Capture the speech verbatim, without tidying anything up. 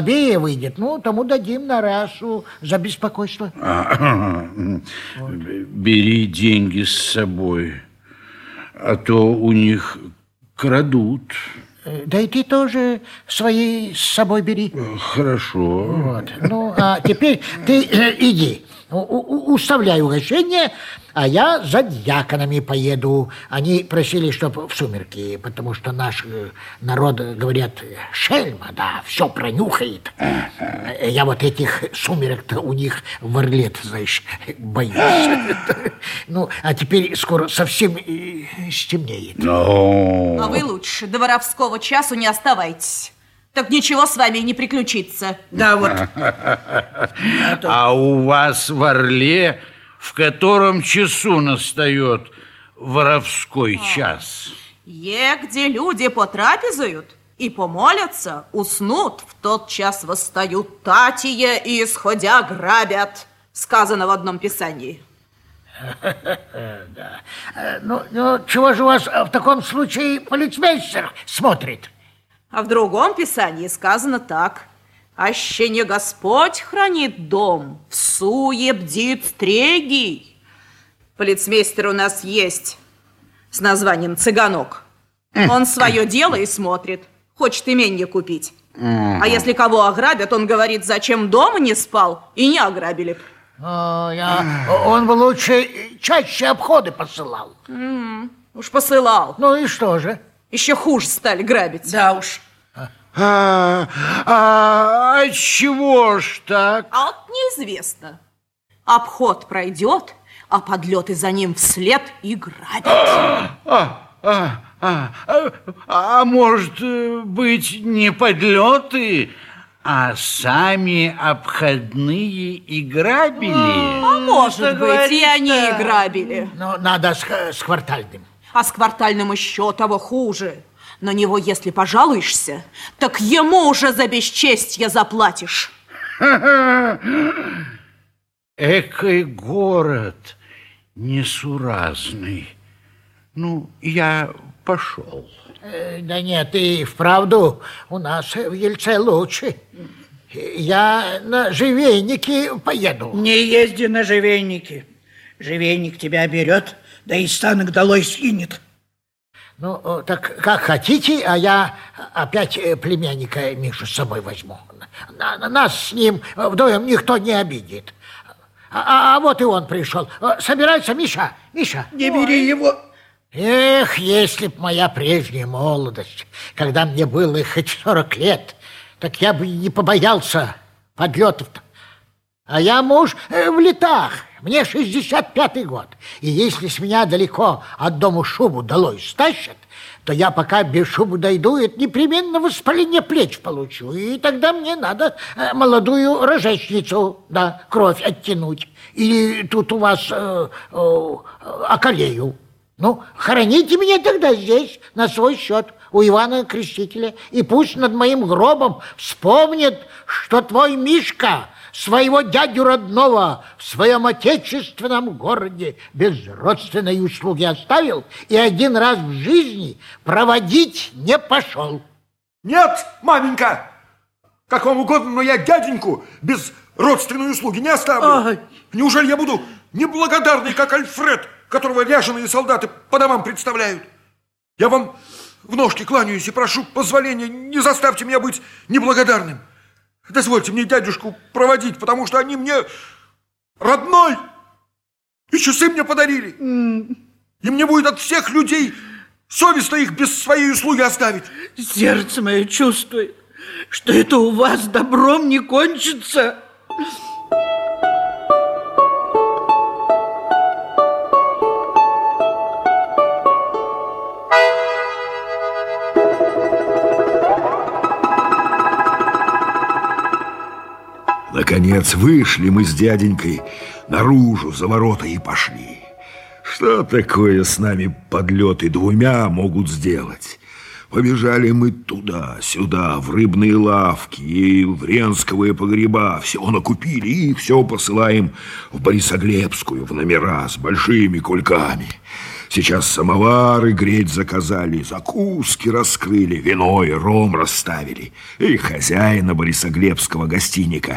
Бея выйдет, ну, тому дадим на расу за беспокойство. А, вот. Бери деньги с собой, а то у них крадут. Да и ты тоже свои с собой бери. Хорошо. Вот. Ну, а теперь ты э, иди, у, у, уставляй угощение, а я за дьяконами поеду. Они просили, чтобы в сумерки, потому что наш э, народ, говорят, шельма, да, все пронюхает. Я вот этих сумерек-то у них в Орле, знаешь, боюсь. Ну, а теперь скоро совсем стемнеет. А вы лучше до воровского часу не оставайтесь. Так ничего с вами не приключится. Да, вот. А у вас в Орле в котором часу настает воровской час? Е, где люди потрапезуют и помолятся, уснут, в тот час восстают татие и, исходя, грабят. Сказано в одном писании. Да. Ну, ну, чего же у вас в таком случае полицмейстер смотрит? А в другом писании сказано так. Аще не Господь хранит дом, всуе бдит стрегий. Полицмейстер у нас есть с названием Цыганок. Он свое дело и смотрит. Хочет именье купить. А если кого ограбят, он говорит, зачем дома не спал и не ограбили. О, я... Он бы лучше чаще обходы посылал. Mm, уж посылал. Ну и что же? Еще хуже стали грабить. Да уж. А, а, а чего ж так? А вот неизвестно. Обход пройдет, а подлеты за ним вслед и грабят. А, а, а, а, а, а может быть, не подлеты, а сами обходные и грабили? А может быть, и они и грабили. Ну, надо с, с квартальным. А с квартальным еще того хуже. На него, если пожалуешься, так ему уже за бесчестье заплатишь. Экой город несуразный. Ну, я пошел. Э, да нет, и вправду у нас в Ельце лучше. Я на живейники поеду. Не езди на живейники. Живейник тебя берет, да и станок долой скинет. Ну, так как хотите, а я опять племянника Мишу с собой возьму. Нас с ним вдвоем никто не обидит. А, а вот и он пришел. Собирайся, Миша, Миша. Не бери Ой. его. Эх, если б моя прежняя молодость, когда мне было хоть сорок лет, так я бы не побоялся подлетов-то. А я муж в летах, мне шестьдесят пятый год. И если с меня далеко от дому шубу долой стащат, то я пока без шубы дойду, это непременно воспаление плеч получу. И тогда мне надо молодую рожечницу, да, кровь оттянуть. Или тут у вас э, э, околею. Ну, хороните меня тогда здесь, на свой счет, у Ивана Крестителя. И пусть над моим гробом вспомнит, что твой Мишка своего дядю родного в своем отечественном городе без родственной услуги оставил и один раз в жизни проводить не пошел. Нет, маменька, как вам угодно, но я дяденьку без родственной услуги не оставлю. Ай. Неужели я буду неблагодарный, как Альфред, которого ряженые солдаты по домам представляют? Я вам в ножки кланяюсь и прошу позволения, не заставьте меня быть неблагодарным. Дозвольте мне дядюшку проводить, потому что они мне родной. И часы мне подарили. Mm. И мне будет от всех людей совестно их без своей услуги оставить. Сердце мое чувствует, что это у вас добром не кончится. Наконец вышли мы с дяденькой наружу за ворота и пошли. Что такое с нами подлеты двумя могут сделать? Побежали мы туда-сюда, в рыбные лавки и в ренсковые погреба. Все накупили и все посылаем в Борисоглебскую, в номера с большими кульками. Сейчас самовары греть заказали, закуски раскрыли, вино и ром расставили. И хозяина борисоглебского гостиника